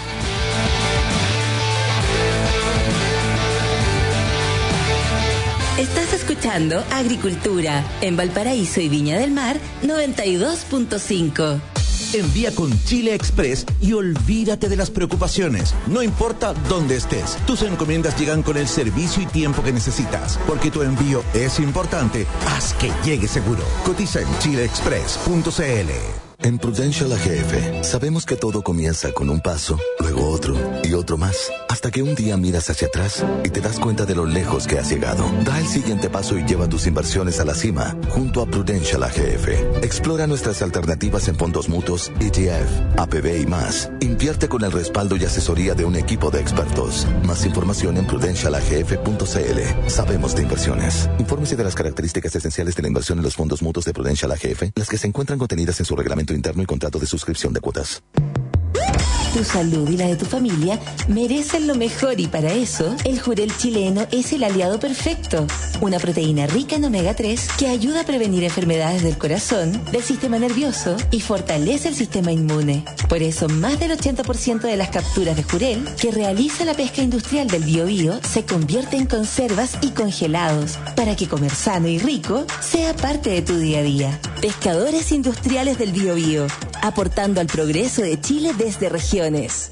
Estás escuchando Agricultura en Valparaíso y Viña del Mar noventa y dos punto cinco. Envía con Chile Express y olvídate de las preocupaciones. No importa dónde estés, tus encomiendas llegan con el servicio y tiempo que necesitas. Porque tu envío es importante, haz que llegue seguro. Cotiza en chile express punto c l. En Prudential A G F sabemos que todo comienza con un paso, luego otro y otro más, hasta que un día miras hacia atrás y te das cuenta de lo lejos que has llegado. Da el siguiente paso y lleva tus inversiones a la cima junto a Prudential A G F. Explora nuestras alternativas en fondos mutuos, E T F, A P B y más. Invierte con el respaldo y asesoría de un equipo de expertos. Más información en prudential a g f punto c l. Sabemos de inversiones. Infórmese de las características esenciales de la inversión en los fondos mutuos de Prudential A G F, las que se encuentran contenidas en su reglamento interno y contrato de suscripción de cuotas. Tu salud y la de tu familia merecen lo mejor, y para eso el Jurel chileno es el aliado perfecto. Una proteína rica en omega tres que ayuda a prevenir enfermedades del corazón, del sistema nervioso y fortalece el sistema inmune. Por eso más del ochenta por ciento de las capturas de Jurel que realiza la pesca industrial del Biobío se convierte en conservas y congelados, para que comer sano y rico sea parte de tu día a día. Pescadores industriales del Biobío, aportando al progreso de Chile desde regiones.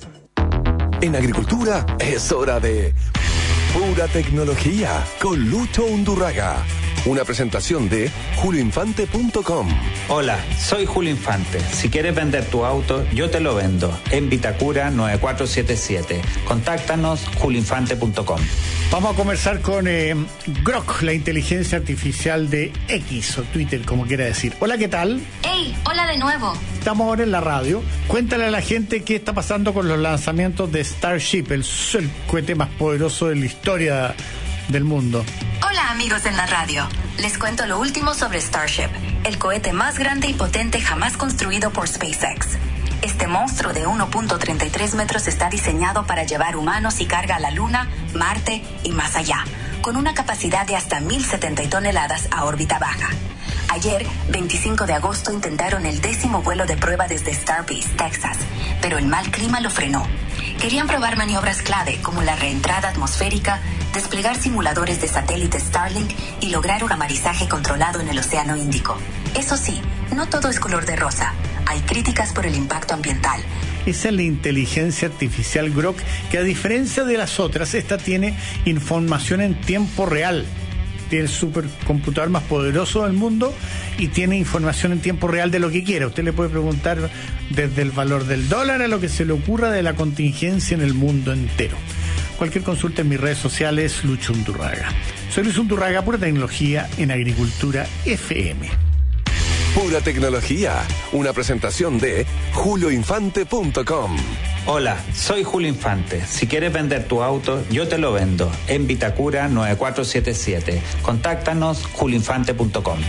En agricultura es hora de pura tecnología con Lucho Undurraga. Una presentación de julio infante punto com. Hola, soy Julio Infante. Si quieres vender tu auto, yo te lo vendo. En Vitacura nueve cuatro siete siete. Contáctanos julio infante punto com. Vamos a conversar con eh, Grok, la inteligencia artificial de X o Twitter, como quiera decir. Hola, ¿qué tal? Hey, hola de nuevo. Estamos ahora en la radio. Cuéntale a la gente qué está pasando con los lanzamientos de Starship, el, el cohete más poderoso de la historia del mundo. Hola amigos en la radio. Les cuento lo último sobre Starship, el cohete más grande y potente jamás construido por SpaceX. Este monstruo de uno punto treinta y tres metros está diseñado para llevar humanos y carga a la Luna, Marte y más allá, con una capacidad de hasta mil setenta toneladas a órbita baja. Ayer, veinticinco de agosto, intentaron el décimo vuelo de prueba desde Starbase, Texas, pero el mal clima lo frenó. Querían probar maniobras clave como la reentrada atmosférica, desplegar simuladores de satélite Starlink y lograr un amarizaje controlado en el Océano Índico. Eso sí, no todo es color de rosa. Hay críticas por el impacto ambiental. Esa es la inteligencia artificial Grok, que a diferencia de las otras, esta tiene información en tiempo real. tiene el supercomputador más poderoso del mundo y tiene información en tiempo real de lo que quiera. Usted le puede preguntar desde el valor del dólar a lo que se le ocurra de la contingencia en el mundo entero. Cualquier consulta en mis redes sociales, Lucho Undurraga. Soy Luis Undurraga, pura tecnología en Agricultura F M. Pura tecnología, una presentación de julio infante punto com. Hola, soy Julio Infante. Si quieres vender tu auto, yo te lo vendo. En Vitacura nueve cuatro siete siete. Contáctanos julio infante punto com.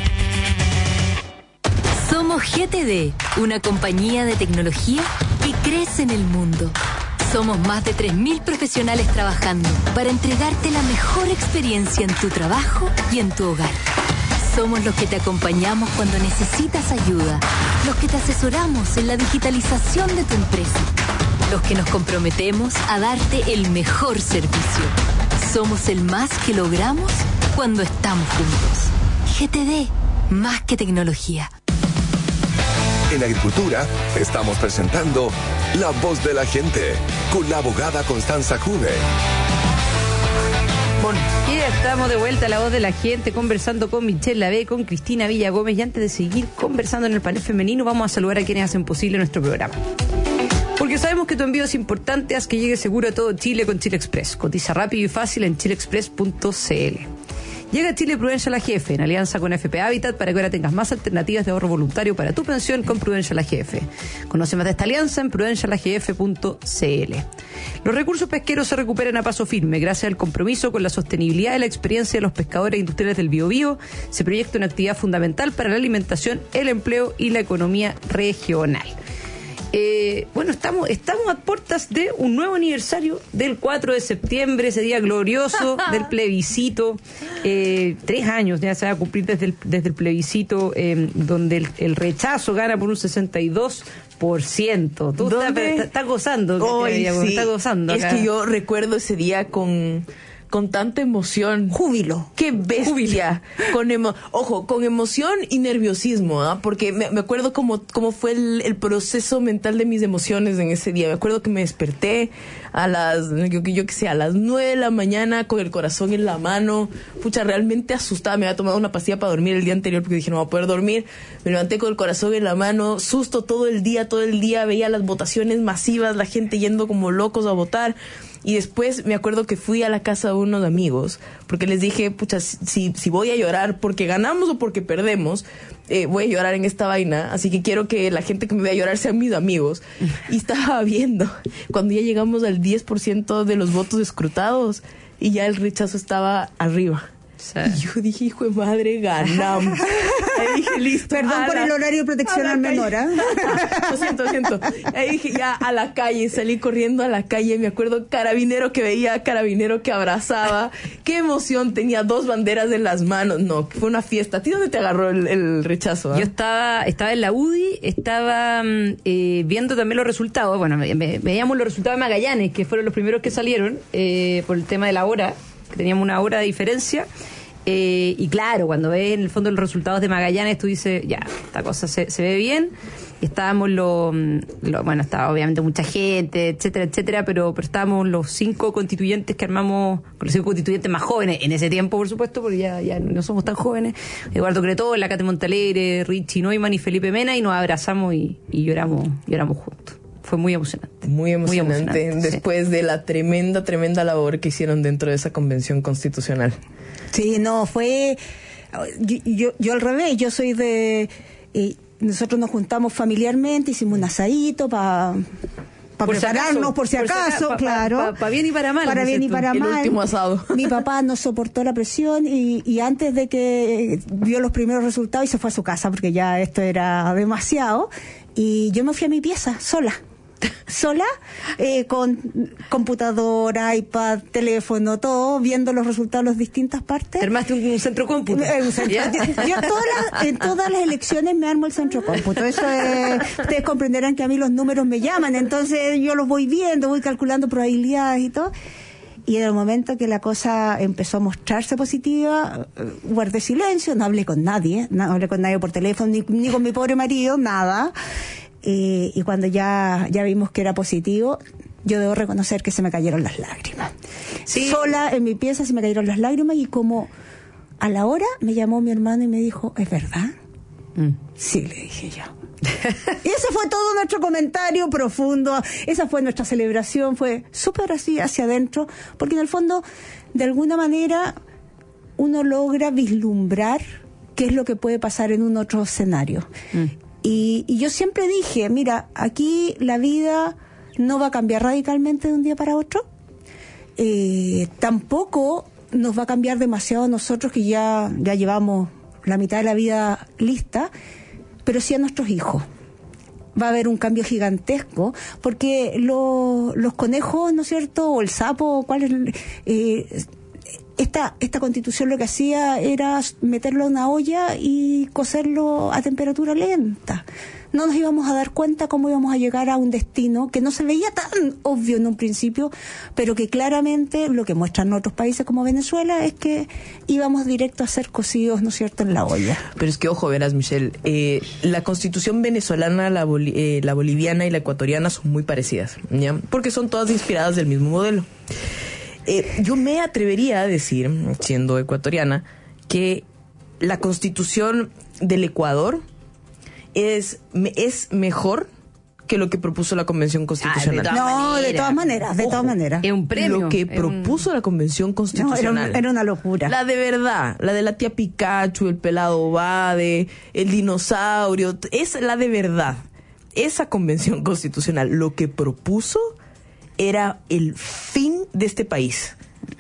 Somos G T D, una compañía de tecnología que crece en el mundo. Somos más de tres mil profesionales trabajando para entregarte la mejor experiencia en tu trabajo y en tu hogar. Somos los que te acompañamos cuando necesitas ayuda, los que te asesoramos en la digitalización de tu empresa, los que nos comprometemos a darte el mejor servicio. Somos el más que logramos cuando estamos juntos. G T D, más que tecnología. En Agricultura estamos presentando La Voz de la Gente con la abogada Constanza Juve. Bueno, y ya estamos de vuelta a La Voz de la Gente, conversando con Michelle Lavé, con Cristina Villagómez. Y antes de seguir conversando en el panel femenino, vamos a saludar a quienes hacen posible nuestro programa. Porque sabemos que tu envío es importante, haz que llegue seguro a todo Chile con Chile Express. Cotiza rápido y fácil en chile express punto c l. Llega a Chile Prudential A G F en alianza con F P Habitat para que ahora tengas más alternativas de ahorro voluntario para tu pensión con Prudential A G F. Conoce más de esta alianza en prudential a g f punto c l. Los recursos pesqueros se recuperan a paso firme gracias al compromiso con la sostenibilidad y la experiencia de los pescadores industriales del Biobío. Se proyecta una actividad fundamental para la alimentación, el empleo y la economía regional. Eh, bueno, estamos, estamos a puertas de un nuevo aniversario del cuatro de septiembre, ese día glorioso del plebiscito. Eh, tres años ya se va a cumplir desde el, desde el plebiscito, eh, donde el, el rechazo gana por un sesenta y dos por ciento. Tú estás, estás gozando. Hoy, sí. Estás gozando. Es acá. que yo recuerdo ese día con... con tanta emoción. Júbilo. ¡Qué bestia! Con emo Ojo, con emoción y nerviosismo, ¿ah? Porque me, me acuerdo cómo, cómo fue el, el proceso mental de mis emociones en ese día. Me acuerdo que me desperté a las, yo, yo qué sé, a las nueve de la mañana con el corazón en la mano. Pucha, realmente asustada. Me había tomado una pastilla para dormir el día anterior porque dije no voy a poder dormir. Me levanté con el corazón en la mano. Susto todo el día, todo el día. Veía las votaciones masivas, la gente yendo como locos a votar. Y después me acuerdo que fui a la casa de unos amigos, porque les dije, pucha, si, si voy a llorar porque ganamos o porque perdemos, eh, voy a llorar en esta vaina, así que quiero que la gente que me vea llorar sean mis amigos. Y estaba viendo, cuando ya llegamos al diez por ciento de los votos escrutados, y ya el rechazo estaba arriba. Y yo dije, hijo de madre, ganamos. Ahí dije, listo. Perdón por la, el horario de protección al menor, ¿eh? Lo siento, lo siento. Ahí dije, ya a la calle, salí corriendo a la calle. Me acuerdo carabinero que veía, carabinero que abrazaba. Qué emoción, tenía dos banderas en las manos. No, fue una fiesta. ¿A ti dónde te agarró el, el rechazo? ¿eh? Yo estaba estaba en la U D I, estaba eh, viendo también los resultados. Bueno, me, me, veíamos los resultados de Magallanes, que fueron los primeros que salieron, eh, por el tema de la hora, que teníamos una hora de diferencia. Eh, y claro, cuando ves en el fondo los resultados de Magallanes, tú dices, ya, esta cosa se, se ve bien. Estábamos los, lo, bueno, estaba obviamente mucha gente, etcétera, etcétera, pero, pero estábamos los cinco constituyentes que armamos, con los cinco constituyentes más jóvenes, en ese tiempo, por supuesto, porque ya, ya no somos tan jóvenes. Eduardo Cretó, la Cate Montalegre, Richie Neumann y Felipe Mena, y nos abrazamos y, y lloramos, lloramos juntos. Fue muy emocionante. Muy emocionante, muy emocionante después sí. de la tremenda, tremenda labor que hicieron dentro de esa convención constitucional. Sí, no, fue... Yo, yo, yo al revés, yo soy de... Eh, nosotros nos juntamos familiarmente, hicimos un asadito para... Para prepararnos, si por si acaso, por si acaso pa, claro. Para pa, pa bien y para mal. Para bien y para el mal. El último asado. Mi papá no soportó la presión y, y antes de que vio los primeros resultados y se fue a su casa porque ya esto era demasiado. Y yo me fui a mi pieza, sola. Sola, eh, con computadora, iPad, teléfono, todo, viendo los resultados de las distintas partes. ¿Te armaste un, un centro cómputo? Eh, un centro, yo, yo todas las, en todas las elecciones me armo el centro cómputo. Eso es, ustedes comprenderán que a mí los números me llaman, entonces yo los voy viendo, voy calculando probabilidades y todo. Y en el momento que la cosa empezó a mostrarse positiva, guardé silencio, no hablé con nadie, no hablé con nadie por teléfono, ni, ni con mi pobre marido, nada. Eh, y cuando ya, ya vimos que era positivo, yo debo reconocer que se me cayeron las lágrimas. Sí. Sola en mi pieza se me cayeron las lágrimas y como A la hora me llamó mi hermano y me dijo, ¿es verdad? Mm. Sí, le dije yo. Y ese fue todo nuestro comentario profundo, esa fue nuestra celebración, fue súper así hacia adentro, porque en el fondo, de alguna manera, uno logra vislumbrar qué es lo que puede pasar en un otro escenario. Mm. Y, y yo siempre dije, mira, aquí la vida no va a cambiar radicalmente de un día para otro, eh, tampoco nos va a cambiar demasiado a nosotros que ya, ya llevamos la mitad de la vida lista, pero sí a nuestros hijos. Va a haber un cambio gigantesco, porque lo, los conejos, ¿no es cierto?, o el sapo, ¿cuál es? Eh, esta, esta constitución lo que hacía era meterlo en una olla y cocerlo a temperatura lenta. No nos íbamos a dar cuenta cómo íbamos a llegar a un destino que no se veía tan obvio en un principio, pero que claramente lo que muestran otros países como Venezuela es que íbamos directo a ser cocidos, ¿no es cierto?, en la olla. Pero es que, ojo, verás, Michelle, eh, la constitución venezolana, la, boli- eh, la boliviana y la ecuatoriana son muy parecidas, ¿ya? Porque son todas inspiradas del mismo modelo. Eh, yo me atrevería a decir, siendo ecuatoriana, que la constitución del Ecuador es, es mejor que lo que propuso la Convención Constitucional. Ah, de no, maneras. de todas maneras, de Ojo, todas maneras. Es un premio. Lo que propuso un... la Convención Constitucional. No, era, un, era una locura. La de verdad, la de la tía Pikachu, el pelado Bade, el dinosaurio, es la de verdad. Esa Convención Constitucional, lo que propuso era el fin de este país.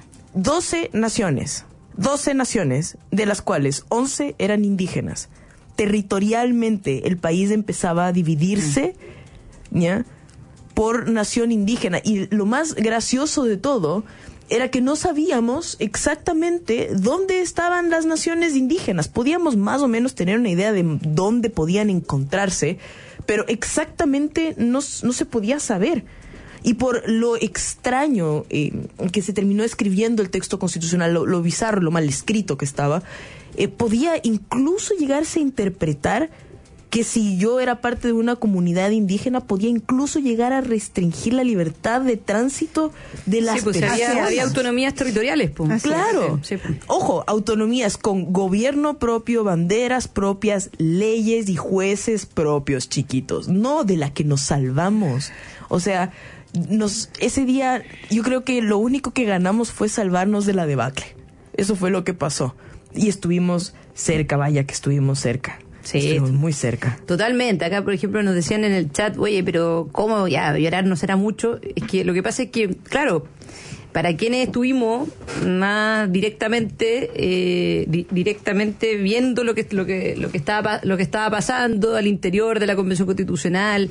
doce naciones, doce naciones, de las cuales once eran indígenas. Territorialmente el país empezaba a dividirse, ¿ya?, por nación indígena. Y lo más gracioso de todo era que no sabíamos exactamente dónde estaban las naciones indígenas. Podíamos más o menos tener una idea de dónde podían encontrarse, pero exactamente no, no se podía saber. Y por lo extraño eh, que se terminó escribiendo el texto constitucional, lo, lo bizarro, lo mal escrito que estaba, eh, podía incluso llegarse a interpretar que si yo era parte de una comunidad indígena, podía incluso llegar a restringir la libertad de tránsito de las sí, pues personas. Había, había autonomías territoriales. Pues. Claro. Sí, pues. Ojo, autonomías con gobierno propio, banderas propias, leyes y jueces propios, chiquitos. No de la que nos salvamos. O sea, nos ese día yo creo que lo único que ganamos fue salvarnos de la debacle. Eso fue lo que pasó. Y estuvimos cerca, vaya que estuvimos cerca. Sí, estuvimos muy cerca. Totalmente. Acá, por ejemplo, nos decían en el chat, oye, pero ¿cómo ya llorar no será mucho? Es que lo que pasa es que, claro, para quienes estuvimos más directamente eh, di- directamente viendo lo que lo que lo que estaba lo que estaba pasando al interior de la Convención Constitucional,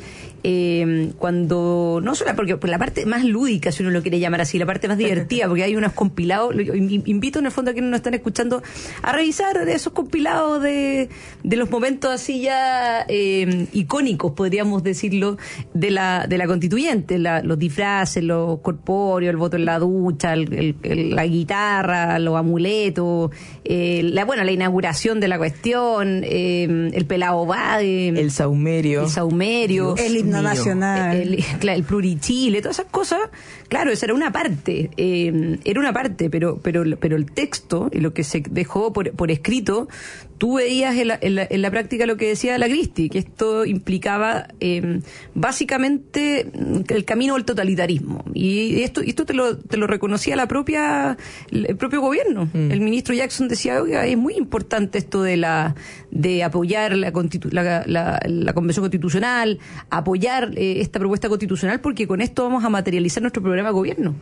eh, cuando no solo porque por la parte más lúdica, si uno lo quiere llamar así, la parte más divertida, porque hay unos compilados. Invito en el fondo a quienes nos están escuchando a revisar esos compilados de de los momentos así ya eh, icónicos, podríamos decirlo, de la de la constituyente, la, los disfraces, los corpóreos, el voto en la ducha, el, el, el, la guitarra, los amuletos, eh, la bueno, la inauguración de la cuestión, eh, el pelado Bade, el saumerio, el saumerio, el himno nacional, el, el, el plurichile, todas esas cosas. Claro, esa era una parte, eh, era una parte, pero pero pero el texto y lo que se dejó por, por escrito, tú veías en la, en, la, en la práctica lo que decía la Cristi, que esto implicaba eh, básicamente el camino al totalitarismo. Y esto esto te lo te lo reconocía la propia el propio gobierno. Mm. El ministro Jackson decía, oiga, es muy importante esto de la de apoyar la constitu- la, la, la Convención Constitucional, apoyar eh, esta propuesta constitucional, porque con esto vamos a materializar nuestro programa de gobierno.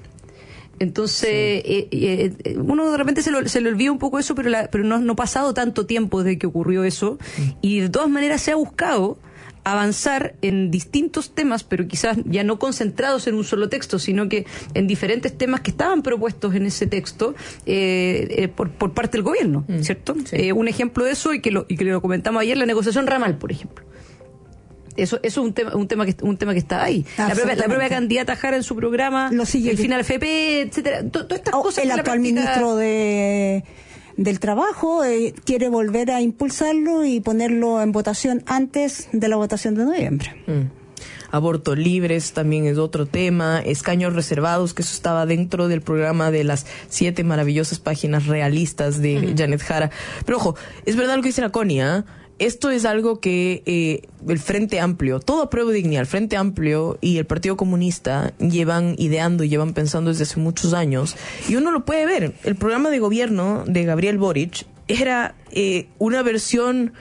Entonces, sí. eh, eh, uno de repente se, lo, se le olvida un poco eso, pero, la, pero no, no ha pasado tanto tiempo desde que ocurrió eso, mm. y de todas maneras se ha buscado avanzar en distintos temas, pero quizás ya no concentrados en un solo texto, sino que en diferentes temas que estaban propuestos en ese texto eh, eh, por, por parte del gobierno, mm. ¿cierto? Sí. Eh, un ejemplo de eso, y que, lo, y que lo comentamos ayer, la negociación ramal, por ejemplo. Eso, eso es un tema, un tema que un tema que está ahí. La propia, la propia candidata Jara en su programa, lo sigue, el final F P, etcétera. Todas estas oh, cosas. El actual práctica... ministro de del Trabajo eh, quiere volver a impulsarlo y ponerlo en votación antes de la votación de noviembre. Mm. aborto libres también es otro tema, escaños reservados, que eso estaba dentro del programa de las siete maravillosas páginas realistas de uh-huh. Janet Jara. Pero ojo, es verdad lo que dice la Connie, ¿eh? Esto es algo que eh, el Frente Amplio, todo Apruebo Dignidad, el Frente Amplio y el Partido Comunista llevan ideando y llevan pensando desde hace muchos años. Y uno lo puede ver. El programa de gobierno de Gabriel Boric era eh, una versión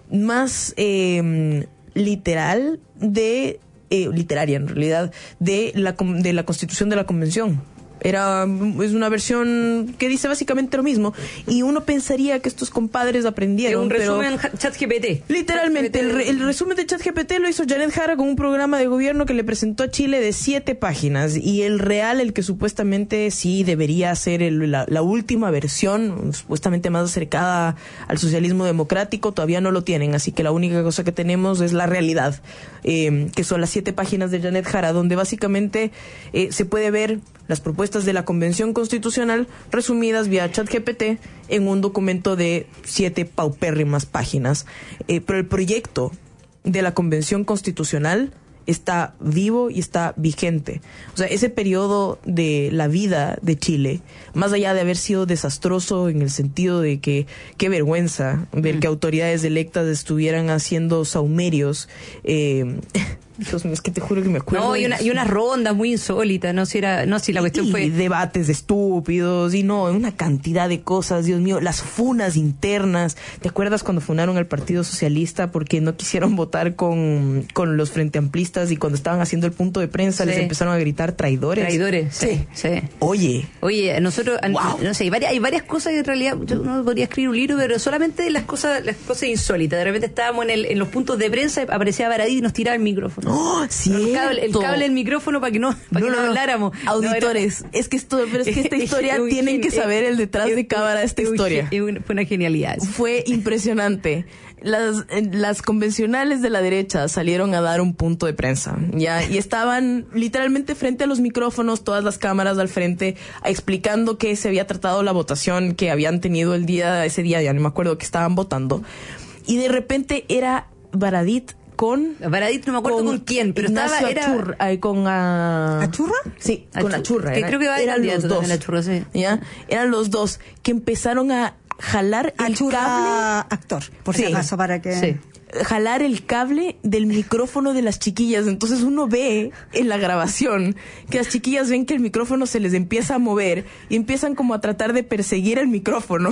más eh, literal de, eh, literaria en realidad, de la, de la Constitución de la Convención. Era, es una versión que dice básicamente lo mismo. Y uno pensaría que estos compadres aprendieron. Un resumen pero ChatGPT. Literalmente, el, re, el resumen de ChatGPT lo hizo Janet Jara con un programa de gobierno que le presentó a Chile de siete páginas. Y el real, el que supuestamente sí debería ser el, la, la última versión, supuestamente más acercada al socialismo democrático, todavía no lo tienen. Así que la única cosa que tenemos es la realidad, eh, que son las siete páginas de Janet Jara, donde básicamente eh, se puede ver las propuestas de la Convención Constitucional resumidas vía ChatGPT en un documento de siete paupérrimas páginas. Eh, pero el proyecto de la Convención Constitucional está vivo y está vigente. O sea, ese periodo de la vida de Chile, más allá de haber sido desastroso en el sentido de que qué vergüenza ver mm. que autoridades electas estuvieran haciendo saumerios, eh, Dios mío, es que te juro que me acuerdo. No, y una, y una ronda muy insólita, no si era, no si la cuestión y fue debates estúpidos y no, una cantidad de cosas, Dios mío, las funas internas. ¿Te acuerdas cuando funaron al Partido Socialista porque no quisieron votar con, con los frente amplistas y cuando estaban haciendo el punto de prensa sí. les empezaron a gritar traidores? Traidores, sí, sí. Oye. Oye, nosotros, wow. no sé, hay varias, hay varias cosas que en realidad uno podría escribir un libro, pero solamente las cosas, las cosas insólitas. De repente estábamos en, el, en los puntos de prensa, aparecía Baradí y nos tiraba el micrófono. ¡Oh, sí! El cable, el cable del micrófono para que no, para no, que no, no habláramos. Auditores, no, era... es que esto, pero es que esta historia es, tienen que saber el detrás es, de cámara de esta es, historia. Es una, fue una genialidad. Eso. Fue impresionante. Las, las convencionales de la derecha salieron a dar un punto de prensa, ya, y estaban literalmente frente a los micrófonos, todas las cámaras al frente, explicando que se había tratado la votación que habían tenido el día, ese día, ya no me acuerdo que estaban votando, y de repente era Baradit con... Baradit no me acuerdo con, con quién, pero Ignacio estaba... Era... Achurra, eh, con... Uh... ¿Achurra? Sí, Achurra, con Achurra. Que era, creo que va eran los dos. Achurra, sí. ¿Ya? Eran los dos que empezaron a jalar el Achurra, cable... actor, por sí. si acaso, para que... Sí. Jalar el cable del micrófono de las chiquillas. Entonces uno ve en la grabación que las chiquillas ven que el micrófono se les empieza a mover y empiezan como a tratar de perseguir el micrófono.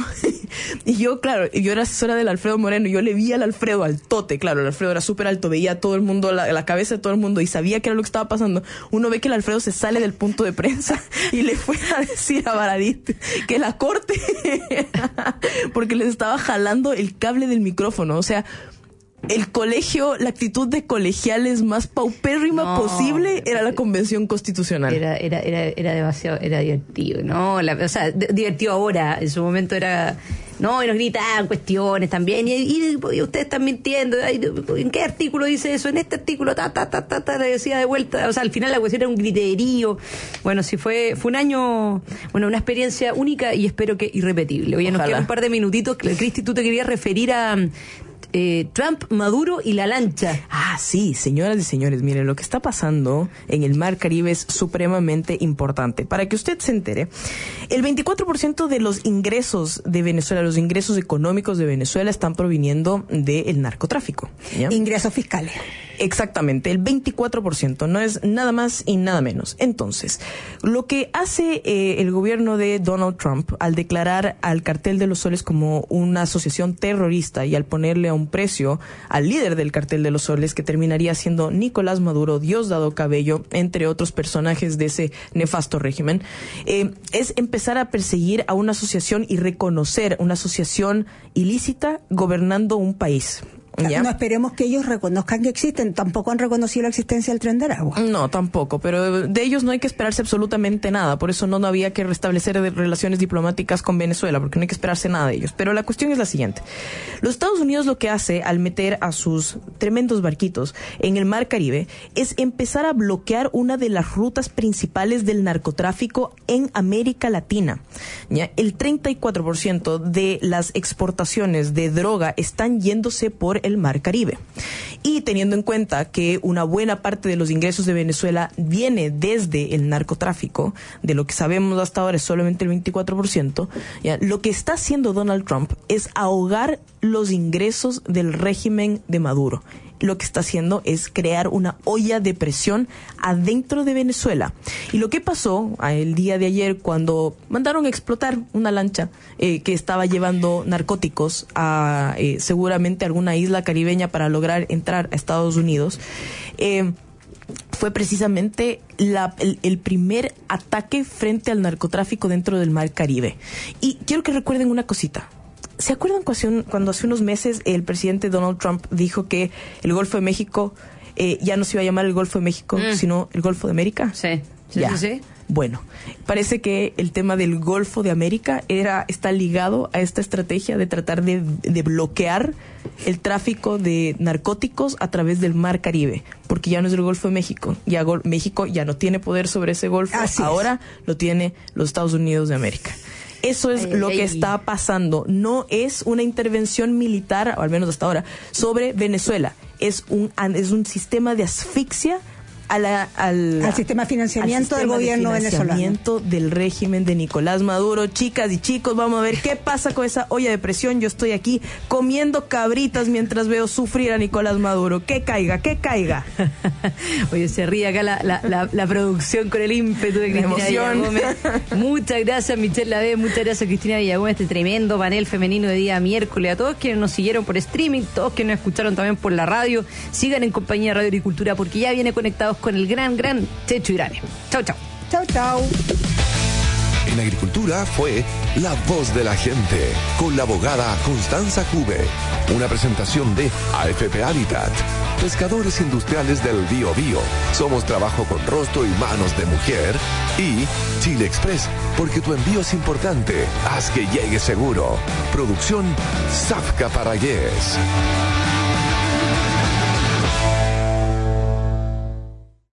Y yo, claro, yo era asesora del Alfredo Moreno y yo le vi al Alfredo al tote, claro, el Alfredo era súper alto, veía a todo el mundo, la, la cabeza de todo el mundo y sabía qué era lo que estaba pasando. Uno ve que el Alfredo se sale del punto de prensa y le fue a decir a Baradit que la corte porque les estaba jalando el cable del micrófono. O sea, el colegio, la actitud de colegiales más paupérrima no, posible era la Convención Constitucional. Era, era, era, era demasiado, era divertido, ¿no? La, o sea, d- divertido ahora, en su momento era, no, y nos gritaban cuestiones también, y, y, y ustedes están mintiendo, ¿en qué artículo dice eso? En este artículo, ta, ta, ta, ta, ta, le decía de vuelta, o sea, al final la cuestión era un griterío. Bueno, sí fue, fue un año, bueno, una experiencia única y espero que irrepetible. Oye, Ojalá. Nos quedan un par de minutitos, Cristi, tú te querías referir a... Eh, Trump, Maduro y la lancha. Ah, sí, señoras y señores, miren, lo que está pasando en el Mar Caribe es supremamente importante. Para que usted se entere, el veinticuatro por ciento de los ingresos de Venezuela, los ingresos económicos de Venezuela están proviniendo del narcotráfico, ¿ya? Ingresos fiscales. Exactamente, el veinticuatro por ciento, no es nada más y nada menos. Entonces, lo que hace eh, el gobierno de Donald Trump al declarar al Cartel de los Soles como una asociación terrorista y al ponerle a un precio al líder del Cartel de los Soles, que terminaría siendo Nicolás Maduro, Diosdado Cabello, entre otros personajes de ese nefasto régimen, eh, es empezar a perseguir a una asociación y reconocer una asociación ilícita gobernando un país. ¿Ya? No esperemos que ellos reconozcan que existen. Tampoco han reconocido la existencia del Tren de Aragua. No, tampoco. Pero de ellos no hay que esperarse absolutamente nada. Por eso no, no había que restablecer relaciones diplomáticas con Venezuela, porque no hay que esperarse nada de ellos. Pero la cuestión es la siguiente. Los Estados Unidos lo que hace al meter a sus tremendos barquitos en el Mar Caribe es empezar a bloquear una de las rutas principales del narcotráfico en América Latina. ¿Ya? El treinta y cuatro por ciento de las exportaciones de droga están yéndose por el Mar Caribe. Y teniendo en cuenta que una buena parte de los ingresos de Venezuela viene desde el narcotráfico, de lo que sabemos hasta ahora es solamente el veinticuatro por ciento, ¿ya? Lo que está haciendo Donald Trump es ahogar los ingresos del régimen de Maduro. Lo que está haciendo es crear una olla de presión adentro de Venezuela. Y lo que pasó el día de ayer cuando mandaron a explotar una lancha eh, que estaba llevando narcóticos a eh, seguramente alguna isla caribeña para lograr entrar a Estados Unidos, eh, fue precisamente la, el, el primer ataque frente al narcotráfico dentro del Mar Caribe. Y quiero que recuerden una cosita. ¿Se acuerdan cuando hace unos meses el presidente Donald Trump dijo que el Golfo de México eh, ya no se iba a llamar el Golfo de México, mm. sino el Golfo de América? Sí, sí, ya. sí, sí. Bueno, parece que el tema del Golfo de América era está ligado a esta estrategia de tratar de, de bloquear el tráfico de narcóticos a través del Mar Caribe, porque ya no es el Golfo de México, ya Gol- México ya no tiene poder sobre ese Golfo, Así ahora es. lo tiene los Estados Unidos de América. Eso es ay, lo ay. que está pasando. No es una intervención militar, o al menos hasta ahora, sobre Venezuela. Es un, es un sistema de asfixia a la, al, al sistema de financiamiento al sistema del gobierno de financiamiento venezolano. del régimen de Nicolás Maduro. Chicas y chicos, vamos a ver qué pasa con esa olla de presión. Yo estoy aquí comiendo cabritas mientras veo sufrir a Nicolás Maduro. Que caiga, que caiga. Oye, se ríe acá la, la, la, la producción con el ímpetu de Cristina Villagómez. Muchas gracias, Michelle Lave, muchas gracias, Cristina Villagómez, este tremendo panel femenino de día miércoles. A todos quienes nos siguieron por streaming, todos quienes nos escucharon también por la radio, sigan en compañía de Radio Agricultura porque ya viene Conectados con el gran, gran Checho Irane. Chau, chau. Chau, chau. En Agricultura fue La Voz de la Gente, con la abogada Constanza Cube. Una presentación de A F P Habitat, Pescadores Industriales del Bío Bío, Somos Trabajo con Rostro y Manos de Mujer, y Chile Express, porque tu envío es importante, haz que llegue seguro. Producción Zafka Parayés.